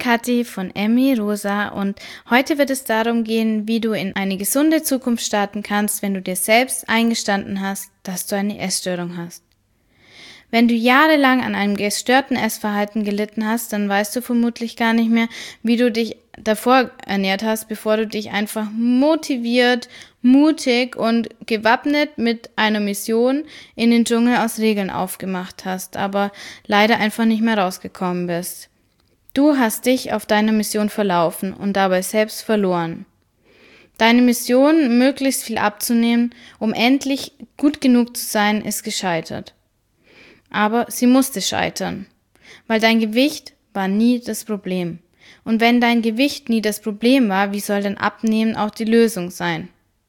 Kathi von Emmy Rosa und heute wird es darum gehen, wie du in eine gesunde Zukunft starten kannst, wenn du dir selbst eingestanden hast, dass du eine Essstörung hast. Wenn du jahrelang an einem gestörten Essverhalten gelitten hast, dann weißt du vermutlich gar nicht mehr, wie du dich davor ernährt hast, bevor du dich einfach motiviert, mutig und gewappnet mit einer Mission in den Dschungel aus Regeln aufgemacht hast, aber leider einfach nicht mehr rausgekommen bist. Du hast dich auf deiner Mission verlaufen und dabei selbst verloren. Deine Mission, möglichst viel abzunehmen, um endlich gut genug zu sein, ist gescheitert. Aber sie musste scheitern, weil dein Gewicht war nie das Problem. Und wenn dein Gewicht nie das Problem war, wie soll denn Abnehmen auch die Lösung sein?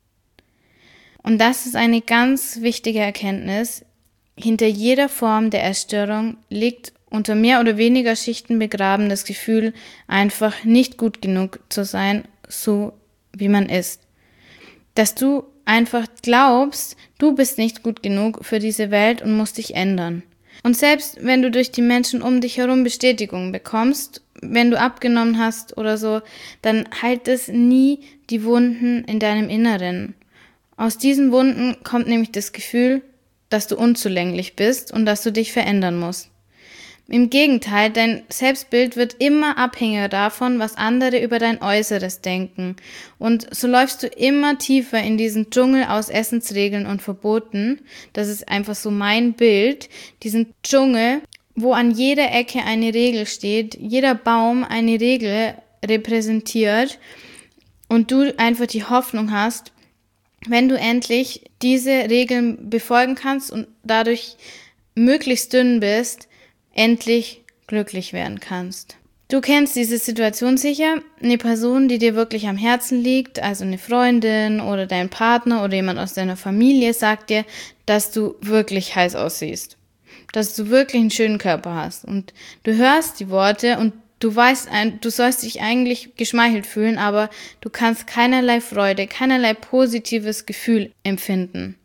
Und das ist eine ganz wichtige Erkenntnis. Hinter jeder Form der Essstörung liegt unter mehr oder weniger Schichten begraben das Gefühl, einfach nicht gut genug zu sein, so wie man ist. Dass du einfach glaubst, du bist nicht gut genug für diese Welt und musst dich ändern. Und selbst wenn du durch die Menschen um dich herum Bestätigung bekommst, wenn du abgenommen hast oder so, dann heilt es nie die Wunden in deinem Inneren. Aus diesen Wunden kommt nämlich das Gefühl, dass du unzulänglich bist und dass du dich verändern musst. Im Gegenteil, dein Selbstbild wird immer abhängiger davon, was andere über dein Äußeres denken. Und so läufst du immer tiefer in diesen Dschungel aus Essensregeln und Verboten. Das ist einfach so mein Bild. Diesen Dschungel, wo an jeder Ecke eine Regel steht, jeder Baum eine Regel repräsentiert und du einfach die Hoffnung hast, wenn du endlich diese Regeln befolgen kannst und dadurch möglichst dünn bist, endlich glücklich werden kannst. Du kennst diese Situation sicher. Eine Person, die dir wirklich am Herzen liegt, also eine Freundin oder dein Partner oder jemand aus deiner Familie, sagt dir, dass du wirklich heiß aussiehst. Dass du wirklich einen schönen Körper hast. Und du hörst die Worte und du weißt, du sollst dich eigentlich geschmeichelt fühlen, aber du kannst keinerlei Freude, keinerlei positives Gefühl empfinden.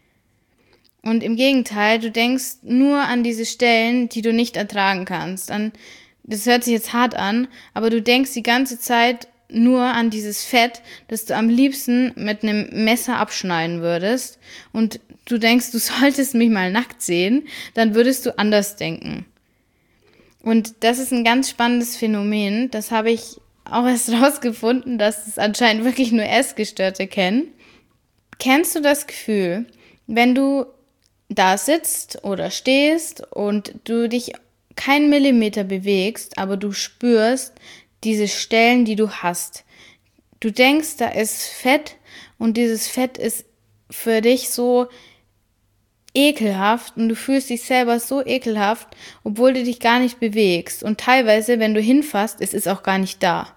Und im Gegenteil, du denkst nur an diese Stellen, die du nicht ertragen kannst. Das hört sich jetzt hart an, aber du denkst die ganze Zeit nur an dieses Fett, das du am liebsten mit einem Messer abschneiden würdest. Und du denkst, du solltest mich mal nackt sehen, dann würdest du anders denken. Und das ist ein ganz spannendes Phänomen. Das habe ich auch erst rausgefunden, dass es anscheinend wirklich nur Essgestörte kennen. Kennst du das Gefühl, wenn du da sitzt oder stehst und du dich keinen Millimeter bewegst, aber du spürst diese Stellen, die du hast. Du denkst, da ist Fett und dieses Fett ist für dich so ekelhaft und du fühlst dich selber so ekelhaft, obwohl du dich gar nicht bewegst. Und teilweise, wenn du hinfasst, es ist auch gar nicht da.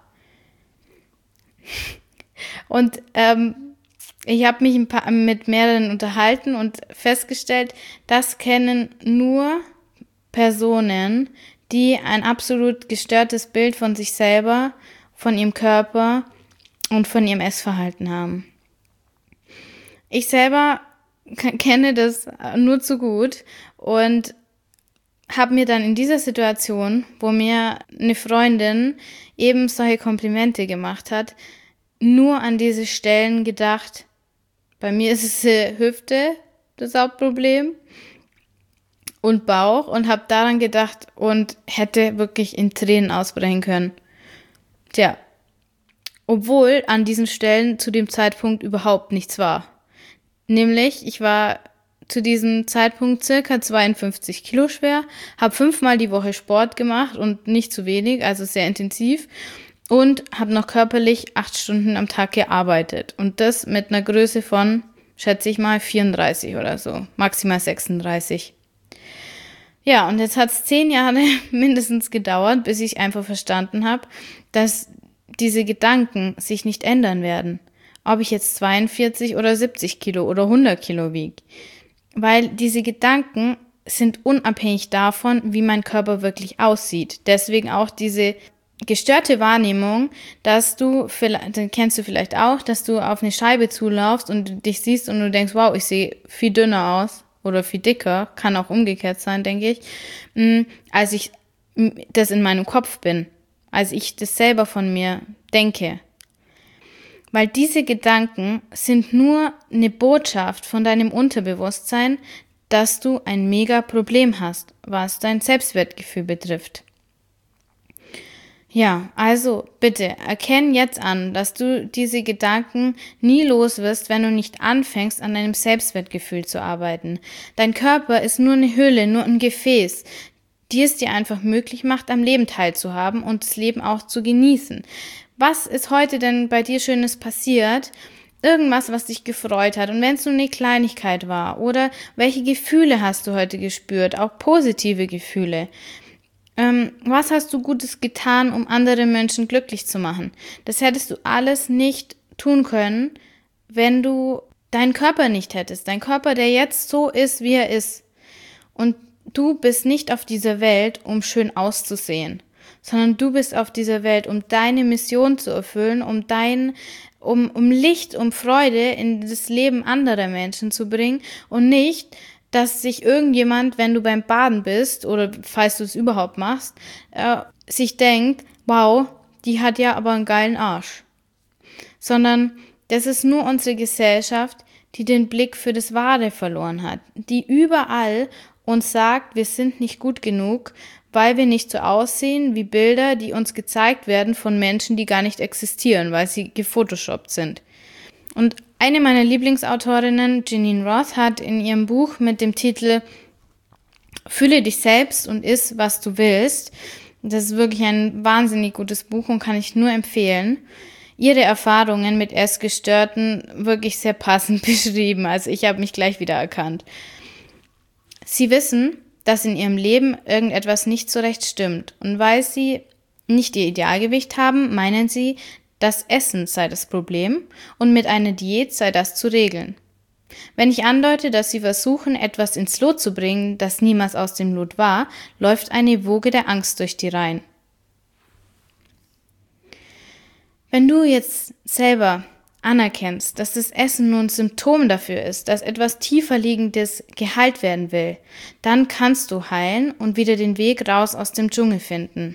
Und ich habe mich mit mehreren unterhalten und festgestellt, das kennen nur Personen, die ein absolut gestörtes Bild von sich selber, von ihrem Körper und von ihrem Essverhalten haben. Ich selber kenne das nur zu gut und habe mir dann in dieser Situation, wo mir eine Freundin eben solche Komplimente gemacht hat, nur an diese Stellen gedacht. Bei mir ist es die Hüfte, das Hauptproblem, und Bauch, und habe daran gedacht und hätte wirklich in Tränen ausbrechen können. Tja, obwohl an diesen Stellen zu dem Zeitpunkt überhaupt nichts war. Nämlich, ich war zu diesem Zeitpunkt circa 52 Kilo schwer, habe 5-mal die Woche Sport gemacht und nicht zu wenig, also sehr intensiv, und habe noch körperlich 8 Stunden am Tag gearbeitet. Und das mit einer Größe von, schätze ich mal, 34 oder so, maximal 36. Ja, und jetzt hat es 10 Jahre mindestens gedauert, bis ich einfach verstanden habe, dass diese Gedanken sich nicht ändern werden. Ob ich jetzt 42 oder 70 Kilo oder 100 Kilo wiege. Weil diese Gedanken sind unabhängig davon, wie mein Körper wirklich aussieht. Deswegen auch diese gestörte Wahrnehmung, dass du, das kennst du vielleicht auch, dass du auf eine Scheibe zulaufst und dich siehst und du denkst, wow, ich sehe viel dünner aus oder viel dicker, kann auch umgekehrt sein, denke ich, als ich das in meinem Kopf bin. als ich das selber von mir denke. Weil diese Gedanken sind nur eine Botschaft von deinem Unterbewusstsein, dass du ein mega Problem hast, was dein Selbstwertgefühl betrifft. Ja, also bitte erkenn jetzt an, dass du diese Gedanken nie los wirst, wenn du nicht anfängst, an deinem Selbstwertgefühl zu arbeiten. Dein Körper ist nur eine Hülle, nur ein Gefäß, die es dir einfach möglich macht, am Leben teilzuhaben und das Leben auch zu genießen. Was ist heute denn bei dir Schönes passiert? Irgendwas, was dich gefreut hat. Und wenn es nur eine Kleinigkeit war oder welche Gefühle hast du heute gespürt, auch positive Gefühle. Was hast du Gutes getan, um andere Menschen glücklich zu machen? Das hättest du alles nicht tun können, wenn du deinen Körper nicht hättest. Dein Körper, der jetzt so ist, wie er ist. Und du bist nicht auf dieser Welt, um schön auszusehen, sondern du bist auf dieser Welt, um deine Mission zu erfüllen, um Licht, um Freude in das Leben anderer Menschen zu bringen und nicht, dass sich irgendjemand, wenn du beim Baden bist oder falls du es überhaupt machst, sich denkt, wow, die hat ja aber einen geilen Arsch. Sondern das ist nur unsere Gesellschaft, die den Blick für das Wahre verloren hat, die überall uns sagt, wir sind nicht gut genug, weil wir nicht so aussehen wie Bilder, die uns gezeigt werden von Menschen, die gar nicht existieren, weil sie gefotoshoppt sind. Und eine meiner Lieblingsautorinnen, Geneen Roth, hat in ihrem Buch mit dem Titel Fühle dich selbst und iss, was du willst, das ist wirklich ein wahnsinnig gutes Buch und kann ich nur empfehlen, ihre Erfahrungen mit Essgestörten wirklich sehr passend beschrieben. Also ich habe mich gleich wieder erkannt. Sie wissen, dass in ihrem Leben irgendetwas nicht so recht stimmt. Und weil sie nicht ihr Idealgewicht haben, meinen sie, das Essen sei das Problem und mit einer Diät sei das zu regeln. Wenn ich andeute, dass sie versuchen, etwas ins Lot zu bringen, das niemals aus dem Lot war, läuft eine Woge der Angst durch die Reihen. Wenn du jetzt selber anerkennst, dass das Essen nur ein Symptom dafür ist, dass etwas tieferliegendes geheilt werden will, dann kannst du heilen und wieder den Weg raus aus dem Dschungel finden.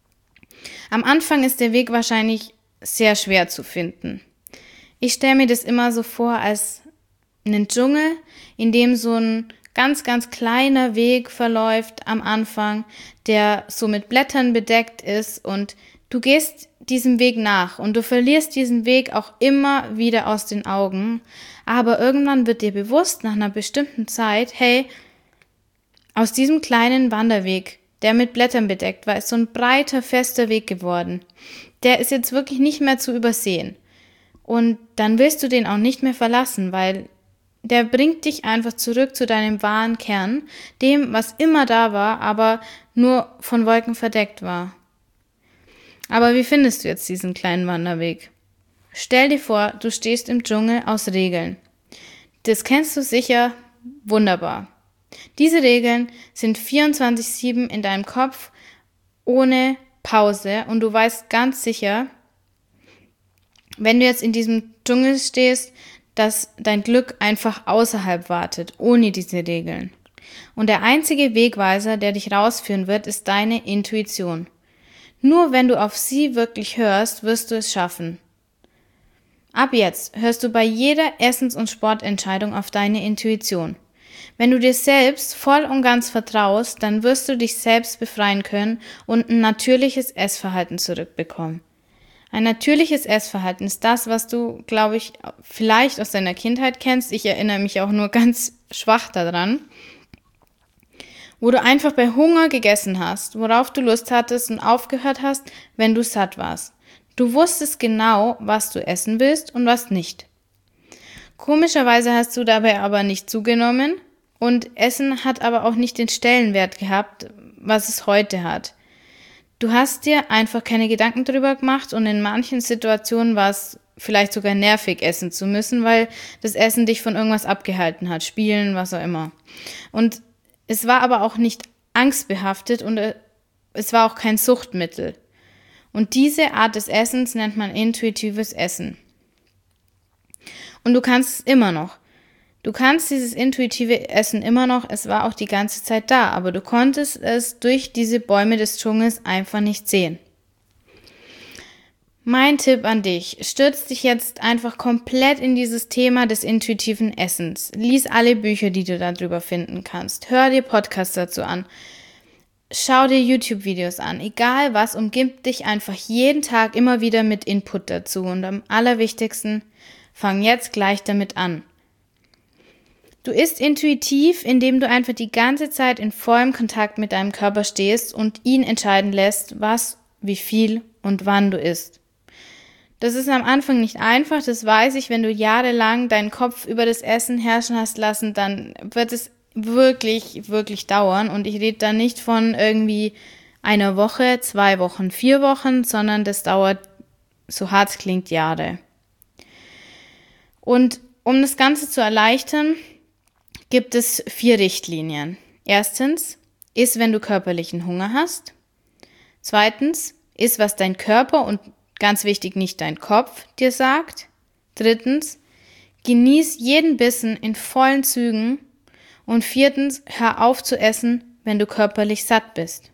Am Anfang ist der Weg wahrscheinlich sehr schwer zu finden. Ich stelle mir das immer so vor als einen Dschungel, in dem so ein ganz, ganz kleiner Weg verläuft am Anfang, der so mit Blättern bedeckt ist und du gehst diesem Weg nach und du verlierst diesen Weg auch immer wieder aus den Augen, aber irgendwann wird dir bewusst nach einer bestimmten Zeit, hey, aus diesem kleinen Wanderweg, der mit Blättern bedeckt war, ist so ein breiter, fester Weg geworden. Der ist jetzt wirklich nicht mehr zu übersehen. Und dann willst du den auch nicht mehr verlassen, weil der bringt dich einfach zurück zu deinem wahren Kern, dem, was immer da war, aber nur von Wolken verdeckt war. Aber wie findest du jetzt diesen kleinen Wanderweg? Stell dir vor, du stehst im Dschungel aus Regeln. Das kennst du sicher wunderbar. Diese Regeln sind 24/7 in deinem Kopf ohne Pause und du weißt ganz sicher, wenn du jetzt in diesem Dschungel stehst, dass dein Glück einfach außerhalb wartet, ohne diese Regeln. Und der einzige Wegweiser, der dich rausführen wird, ist deine Intuition. Nur wenn du auf sie wirklich hörst, wirst du es schaffen. Ab jetzt hörst du bei jeder Essens- und Sportentscheidung auf deine Intuition. Wenn du dir selbst voll und ganz vertraust, dann wirst du dich selbst befreien können und ein natürliches Essverhalten zurückbekommen. Ein natürliches Essverhalten ist das, was du, glaube ich, vielleicht aus deiner Kindheit kennst. Ich erinnere mich auch nur ganz schwach daran. Wo du einfach bei Hunger gegessen hast, worauf du Lust hattest und aufgehört hast, wenn du satt warst. Du wusstest genau, was du essen willst und was nicht. Komischerweise hast du dabei aber nicht zugenommen und Essen hat aber auch nicht den Stellenwert gehabt, was es heute hat. Du hast dir einfach keine Gedanken darüber gemacht und in manchen Situationen war es vielleicht sogar nervig, essen zu müssen, weil das Essen dich von irgendwas abgehalten hat, Spielen, was auch immer. Und es war aber auch nicht angstbehaftet und es war auch kein Suchtmittel. Und diese Art des Essens nennt man intuitives Essen. Und du kannst es immer noch. Du kannst dieses intuitive Essen immer noch, es war auch die ganze Zeit da, aber du konntest es durch diese Bäume des Dschungels einfach nicht sehen. Mein Tipp an dich, stürz dich jetzt einfach komplett in dieses Thema des intuitiven Essens. Lies alle Bücher, die du darüber finden kannst. Hör dir Podcasts dazu an. Schau dir YouTube-Videos an. Egal was, umgib dich einfach jeden Tag immer wieder mit Input dazu. Und am allerwichtigsten, fang jetzt gleich damit an. Du isst intuitiv, indem du einfach die ganze Zeit in vollem Kontakt mit deinem Körper stehst und ihn entscheiden lässt, was, wie viel und wann du isst. Das ist am Anfang nicht einfach, das weiß ich. Wenn du jahrelang deinen Kopf über das Essen herrschen hast lassen, dann wird es wirklich, wirklich dauern. Und ich rede da nicht von irgendwie einer Woche, 2 Wochen, 4 Wochen, sondern das dauert, so hart es klingt, Jahre. Und um das Ganze zu erleichtern, gibt es 4 Richtlinien. Erstens, iss, wenn du körperlichen Hunger hast. Zweitens, iss, was dein Körper und ganz wichtig, nicht dein Kopf dir sagt. Drittens, genieß jeden Bissen in vollen Zügen. Und viertens, hör auf zu essen, wenn du körperlich satt bist.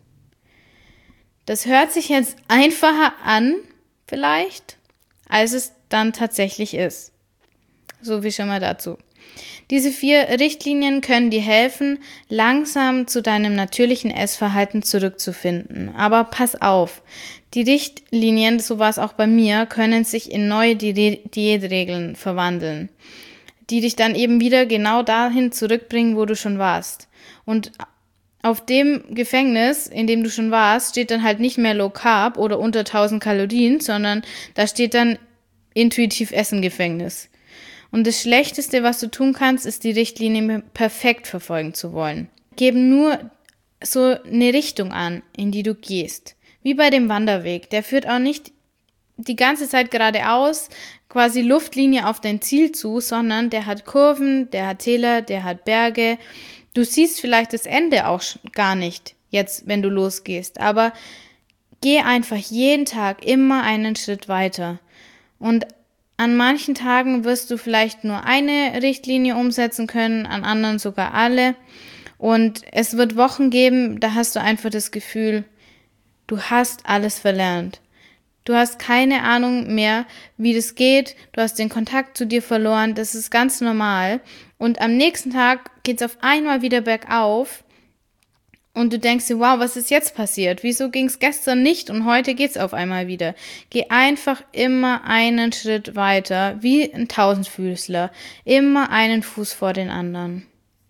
Das hört sich jetzt einfacher an, vielleicht, als es dann tatsächlich ist. So wie schon mal dazu. Diese 4 Richtlinien können dir helfen, langsam zu deinem natürlichen Essverhalten zurückzufinden. Aber pass auf, die Richtlinien, so war es auch bei mir, können sich in neue Diätregeln verwandeln, die dich dann eben wieder genau dahin zurückbringen, wo du schon warst. Und auf dem Gefängnis, in dem du schon warst, steht dann halt nicht mehr Low Carb oder unter 1000 Kalorien, sondern da steht dann intuitiv Essen Gefängnis. Und das Schlechteste, was du tun kannst, ist die Richtlinie perfekt verfolgen zu wollen. Geben nur so eine Richtung an, in die du gehst. Wie bei dem Wanderweg. Der führt auch nicht die ganze Zeit geradeaus, quasi Luftlinie auf dein Ziel zu, sondern der hat Kurven, der hat Täler, der hat Berge. Du siehst vielleicht das Ende auch gar nicht, jetzt, wenn du losgehst. Aber geh einfach jeden Tag immer einen Schritt weiter. Und an manchen Tagen wirst du vielleicht nur eine Richtlinie umsetzen können, an anderen sogar alle. Und es wird Wochen geben, da hast du einfach das Gefühl, du hast alles verlernt. Du hast keine Ahnung mehr, wie das geht. Du hast den Kontakt zu dir verloren. Das ist ganz normal. Und am nächsten Tag geht's auf einmal wieder bergauf. Und du denkst dir, wow, was ist jetzt passiert? Wieso ging es gestern nicht und heute geht's auf einmal wieder? Geh einfach immer einen Schritt weiter, wie ein Tausendfüßler. Immer einen Fuß vor den anderen.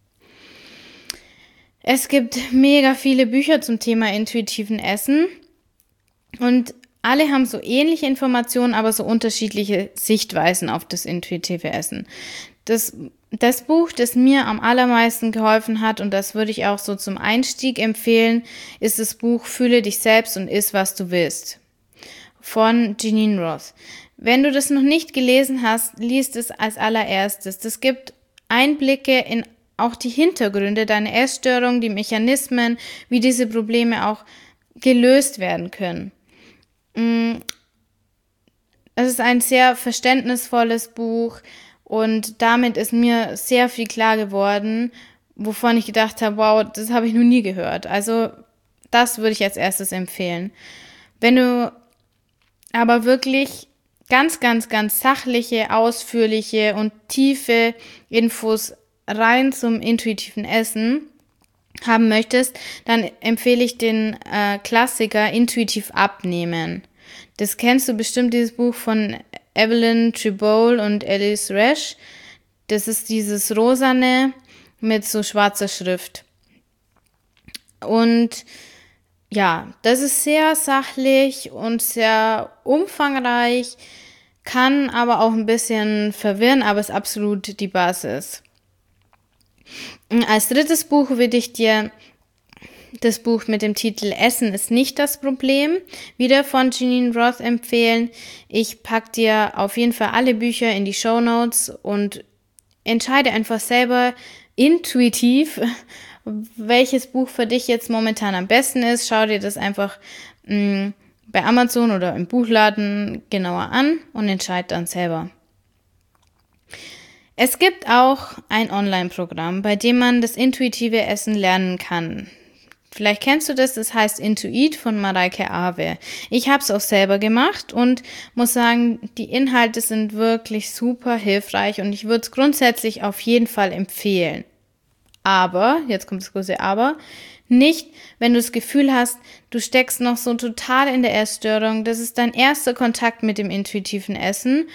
Es gibt mega viele Bücher zum Thema intuitiven Essen. Und alle haben so ähnliche Informationen, aber so unterschiedliche Sichtweisen auf das intuitive Essen. Das Buch, das mir am allermeisten geholfen hat, und das würde ich auch so zum Einstieg empfehlen, ist das Buch Fühle dich selbst und iss, was du willst von Geneen Roth. Wenn du das noch nicht gelesen hast, liest es als allererstes. Das gibt Einblicke in auch die Hintergründe deiner Essstörung, die Mechanismen, wie diese Probleme auch gelöst werden können. Es ist ein sehr verständnisvolles Buch und damit ist mir sehr viel klar geworden, wovon ich gedacht habe, wow, das habe ich noch nie gehört. Also das würde ich als erstes empfehlen. Wenn du aber wirklich ganz, ganz, ganz sachliche, ausführliche und tiefe Infos rein zum intuitiven Essen haben möchtest, dann empfehle ich den Klassiker Intuitiv abnehmen. Das kennst du bestimmt, dieses Buch von Evelyn Tribole und Alice Resch. Das ist dieses Rosane mit so schwarzer Schrift. Und ja, das ist sehr sachlich und sehr umfangreich, kann aber auch ein bisschen verwirren, aber ist absolut die Basis. Als drittes Buch würde ich dir das Buch mit dem Titel Essen ist nicht das Problem, wieder von Geneen Roth empfehlen. Ich packe dir auf jeden Fall alle Bücher in die Shownotes und entscheide einfach selber intuitiv, welches Buch für dich jetzt momentan am besten ist. Schau dir das einfach bei Amazon oder im Buchladen genauer an und entscheide dann selber. Es gibt auch ein Online-Programm, bei dem man das intuitive Essen lernen kann. Vielleicht kennst du das heißt Intuit von Mareike Awe. Ich habe es auch selber gemacht und muss sagen, die Inhalte sind wirklich super hilfreich und ich würde es grundsätzlich auf jeden Fall empfehlen. Aber, jetzt kommt das große Aber, nicht, wenn du das Gefühl hast, du steckst noch so total in der Essstörung, das ist dein erster Kontakt mit dem intuitiven Essen.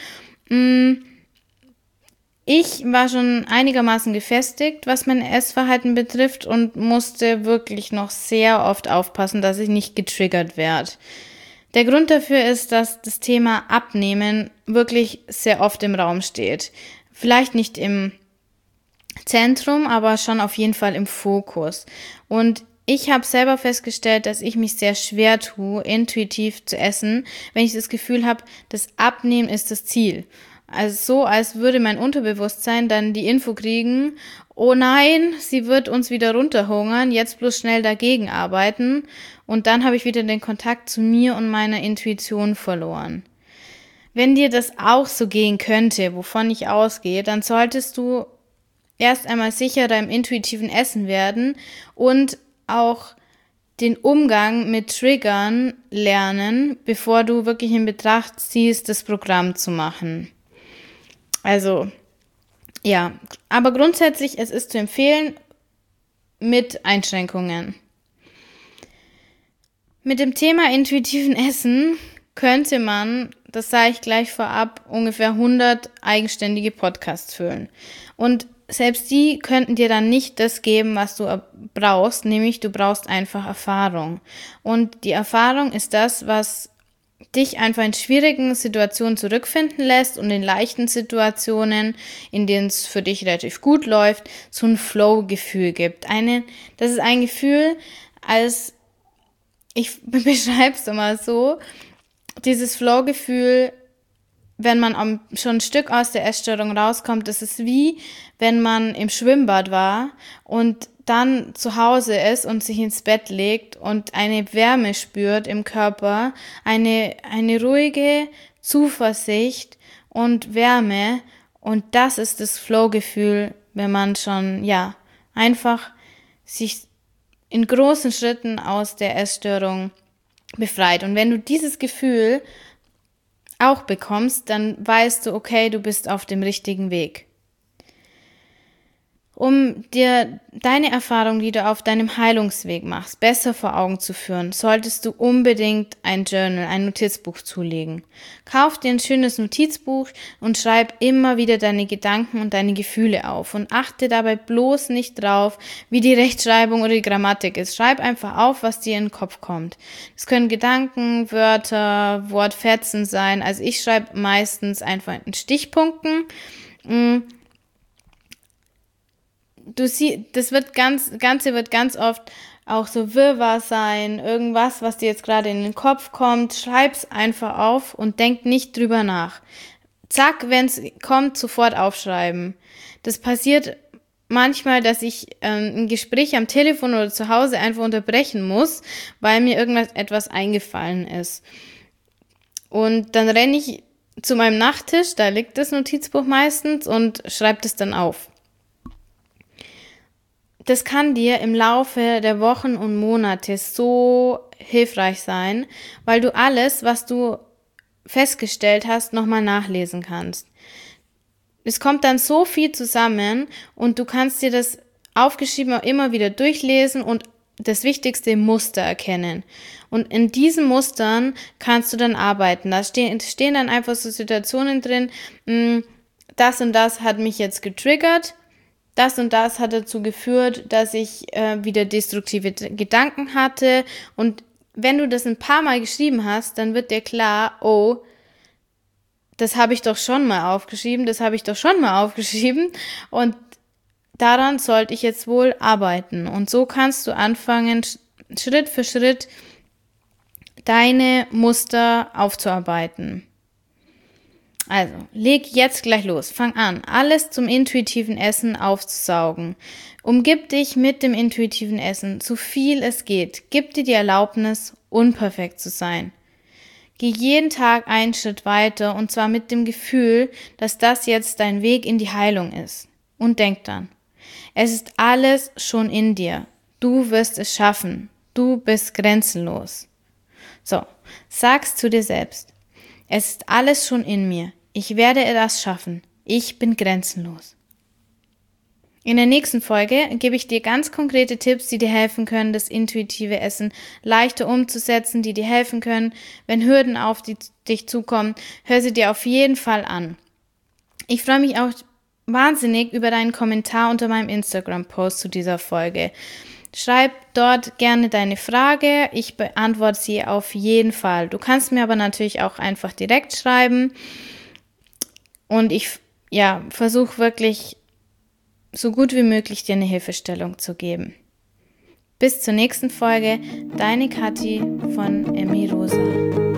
Ich war schon einigermaßen gefestigt, was mein Essverhalten betrifft und musste wirklich noch sehr oft aufpassen, dass ich nicht getriggert werde. Der Grund dafür ist, dass das Thema Abnehmen wirklich sehr oft im Raum steht. Vielleicht nicht im Zentrum, aber schon auf jeden Fall im Fokus. Und ich habe selber festgestellt, dass ich mich sehr schwer tue, intuitiv zu essen, wenn ich das Gefühl habe, das Abnehmen ist das Ziel. Also so, als würde mein Unterbewusstsein dann die Info kriegen, oh nein, sie wird uns wieder runterhungern, jetzt bloß schnell dagegen arbeiten. Und dann habe ich wieder den Kontakt zu mir und meiner Intuition verloren. Wenn dir das auch so gehen könnte, wovon ich ausgehe, dann solltest du erst einmal sicherer im intuitiven Essen werden und auch den Umgang mit Triggern lernen, bevor du wirklich in Betracht ziehst, das Programm zu machen. Also, ja, aber grundsätzlich, es ist zu empfehlen, mit Einschränkungen. Mit dem Thema intuitiven Essen könnte man, das sage ich gleich vorab, ungefähr 100 eigenständige Podcasts füllen. Und selbst die könnten dir dann nicht das geben, was du brauchst, nämlich du brauchst einfach Erfahrung. Und die Erfahrung ist das, was dich einfach in schwierigen Situationen zurückfinden lässt und in leichten Situationen, in denen es für dich relativ gut läuft, so ein Flow-Gefühl gibt. Das ist ein Gefühl, ich beschreibe es immer so, dieses Flow-Gefühl, wenn man schon ein Stück aus der Essstörung rauskommt, das ist wie, wenn man im Schwimmbad war und dann zu Hause ist und sich ins Bett legt und eine Wärme spürt im Körper, eine ruhige Zuversicht und Wärme. Und das ist das Flow-Gefühl, wenn man schon, einfach sich in großen Schritten aus der Essstörung befreit. Und wenn du dieses Gefühl auch bekommst, dann weißt du, okay, du bist auf dem richtigen Weg. Um dir deine Erfahrung, die du auf deinem Heilungsweg machst, besser vor Augen zu führen, solltest du unbedingt ein Journal, ein Notizbuch zulegen. Kauf dir ein schönes Notizbuch und schreib immer wieder deine Gedanken und deine Gefühle auf und achte dabei bloß nicht drauf, wie die Rechtschreibung oder die Grammatik ist. Schreib einfach auf, was dir in den Kopf kommt. Es können Gedanken, Wörter, Wortfetzen sein. Also ich schreibe meistens einfach in Stichpunkten. Du siehst, das Ganze wird ganz oft auch so Wirrwarr sein, irgendwas, was dir jetzt gerade in den Kopf kommt, schreib's einfach auf und denk nicht drüber nach. Zack, wenn's kommt, sofort aufschreiben. Das passiert manchmal, dass ich ein Gespräch am Telefon oder zu Hause einfach unterbrechen muss, weil mir etwas eingefallen ist. Und dann renne ich zu meinem Nachttisch, da liegt das Notizbuch meistens und schreibe das dann auf. Das kann dir im Laufe der Wochen und Monate so hilfreich sein, weil du alles, was du festgestellt hast, nochmal nachlesen kannst. Es kommt dann so viel zusammen und du kannst dir das aufgeschrieben auch immer wieder durchlesen und das wichtigste Muster erkennen. Und in diesen Mustern kannst du dann arbeiten. Da stehen dann einfach so Situationen drin, das und das hat mich jetzt getriggert. Das und das hat dazu geführt, dass ich wieder destruktive Gedanken hatte. Und wenn du das ein paar Mal geschrieben hast, dann wird dir klar, oh, das habe ich doch schon mal aufgeschrieben, und daran sollte ich jetzt wohl arbeiten. Und so kannst du anfangen, Schritt für Schritt deine Muster aufzuarbeiten. Also, leg jetzt gleich los. Fang an, alles zum intuitiven Essen aufzusaugen. Umgib dich mit dem intuitiven Essen, so viel es geht. Gib dir die Erlaubnis, unperfekt zu sein. Geh jeden Tag einen Schritt weiter und zwar mit dem Gefühl, dass das jetzt dein Weg in die Heilung ist. Und denk dran, es ist alles schon in dir. Du wirst es schaffen. Du bist grenzenlos. So, sag's zu dir selbst. Es ist alles schon in mir. Ich werde das schaffen. Ich bin grenzenlos. In der nächsten Folge gebe ich dir ganz konkrete Tipps, die dir helfen können, das intuitive Essen leichter umzusetzen, die dir helfen können, wenn Hürden auf dich zukommen. Hör sie dir auf jeden Fall an. Ich freue mich auch wahnsinnig über deinen Kommentar unter meinem Instagram-Post zu dieser Folge. Schreib dort gerne deine Frage, ich beantworte sie auf jeden Fall. Du kannst mir aber natürlich auch einfach direkt schreiben und ich versuche wirklich so gut wie möglich dir eine Hilfestellung zu geben. Bis zur nächsten Folge, deine Kathi von Emmy Rosa.